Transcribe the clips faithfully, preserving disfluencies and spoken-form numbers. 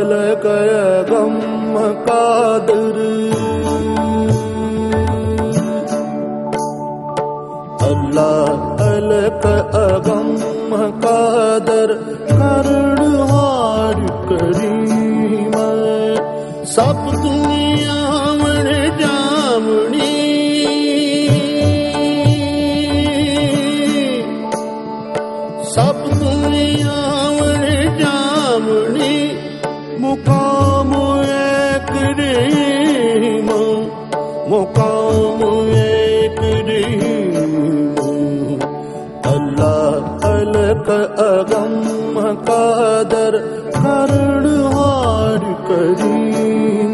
अलग अगम कादर अल्लाह अलग अगम कादर करनहार करीम सब दुनिया में जामनी सब दुनिया में जामनी मुकाम एक करीम मुकाम एक करीम अल्लाह अलग अगम कादर करनहार करीम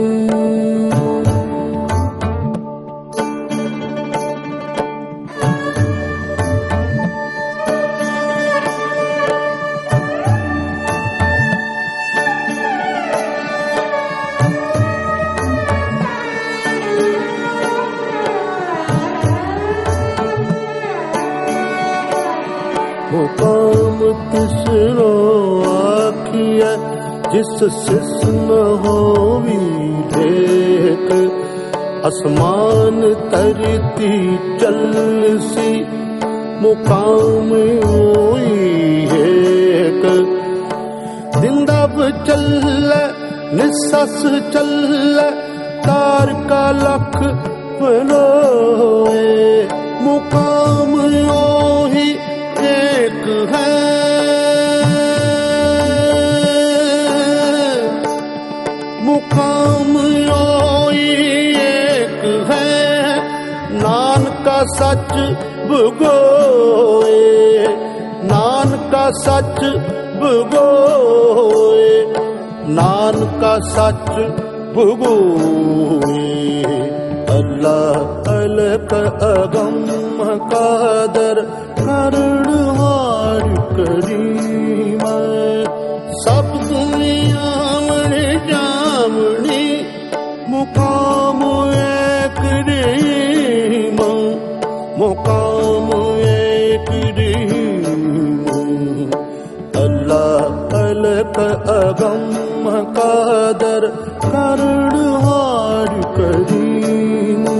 मुकाम तिसरो आखिया जिस सिस्म होवी देख आसमान तरती चलसी मुकाम होई एक जिंदब चल निसस चल तार का लख पलोए मुकाम होई एक है मुकाम योई एक है नान का सच भगोए नान का सच भगोए नान का सच भगोए अल्लाह अलग अगम कादर करनहार करीम सब दुनिया में जामनी मुकाम एक करीम मुकाम एक करीम अल्लाह अलग अगम कादर करनहार करीम